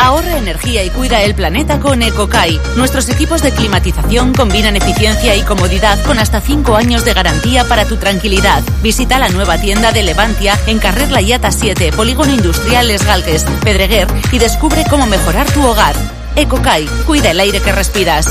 Ahorra energía y cuida el planeta con Ecokai. Nuestros equipos de climatización combinan eficiencia y comodidad con hasta 5 años de garantía para tu tranquilidad. Visita la nueva tienda de Levantia en Carrer Laiata 7, Polígono Industrial Les Galgues, Pedreguer, y descubre cómo mejorar tu hogar. Ecokai, cuida el aire que respiras.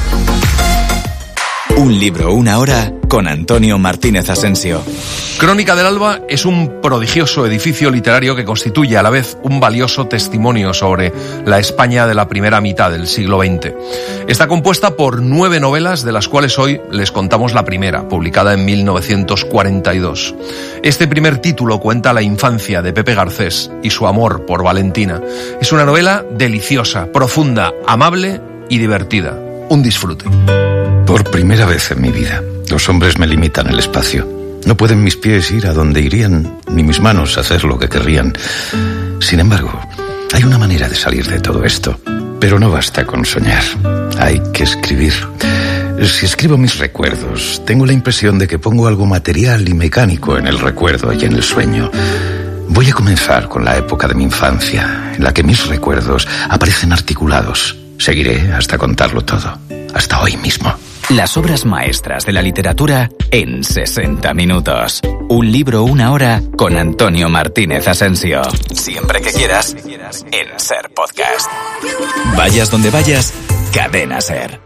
Un libro, una hora, con Antonio Martínez Asensio. Crónica del Alba es un prodigioso edificio literario que constituye a la vez un valioso testimonio sobre la España de la primera mitad del siglo XX. Está compuesta por 9 novelas, de las cuales hoy les contamos la primera, publicada en 1942. Este primer título cuenta la infancia de Pepe Garcés y su amor por Valentina. Es una novela deliciosa, profunda, amable y divertida. Un disfrute. Por primera vez en mi vida, los hombres me limitan el espacio. No pueden mis pies ir a donde irían, ni mis manos hacer lo que querrían. Sin embargo, hay una manera de salir de todo esto. Pero no basta con soñar. Hay que escribir. Si escribo mis recuerdos, tengo la impresión de que pongo algo material y mecánico en el recuerdo y en el sueño. Voy a comenzar con la época de mi infancia, en la que mis recuerdos aparecen articulados. Seguiré hasta contarlo todo, hasta hoy mismo. Las obras maestras de la literatura en 60 minutos. Un libro, una hora, con Antonio Martínez Asensio. Siempre que quieras, en SER Podcast. Vayas donde vayas, Cadena SER.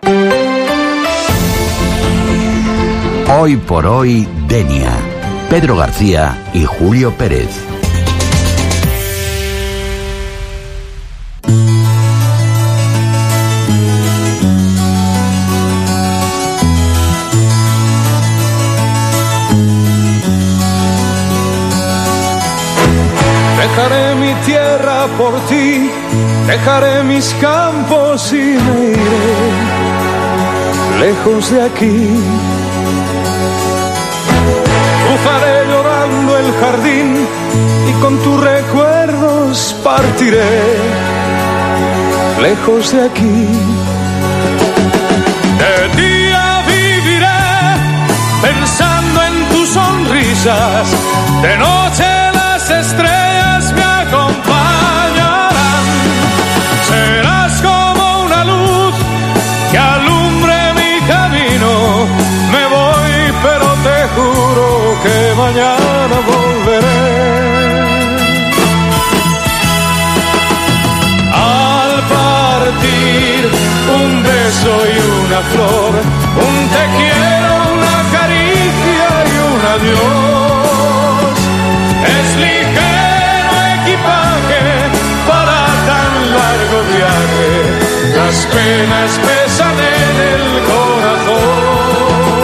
Hoy por hoy, Denia. Pedro García y Julio Pérez. Dejaré mi tierra por ti, dejaré mis campos y me iré lejos de aquí. Cruzaré llorando el jardín y con tus recuerdos partiré lejos de aquí. De día viviré pensando en tus sonrisas, de noche las estrellas me acompañarán. Serás como una luz que alumbre mi camino. Me voy, pero te juro que mañana volveré. Al partir, un beso y una flor, un te quiero, una caricia y un adiós. Es ligero equipaje para tan largo viaje, las penas pesan en el corazón.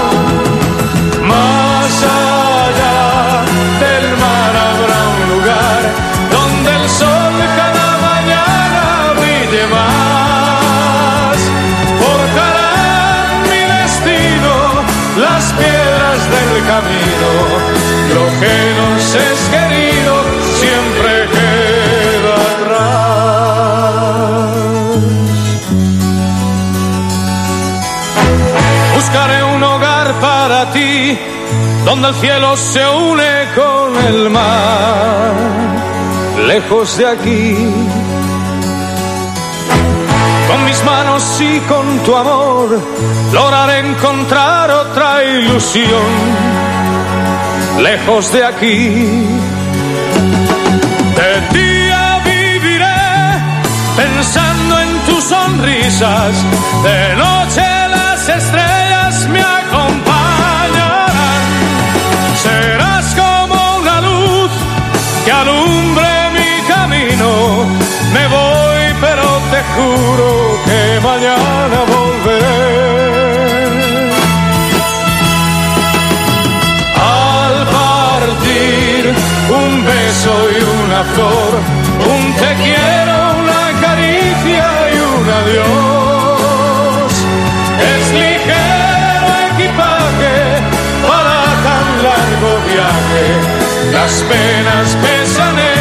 Más allá del mar habrá un lugar donde el sol cada mañana brille más. Forjarán mi destino las piedras del camino. Lo que nos es querido siempre queda atrás. Buscaré un hogar para ti, donde el cielo se une con el mar, lejos de aquí. Con mis manos y con tu amor, lograré encontrar otra ilusión, lejos de aquí. De día viviré pensando en tus sonrisas, de noche las estrellas me acompañarán. Serás como una luz que alumbre mi camino. Me voy, pero te juro que mañana volveré. Un beso y una flor, un te quiero, una caricia y un adiós. Es ligero equipaje para tan largo viaje, las penas pesan en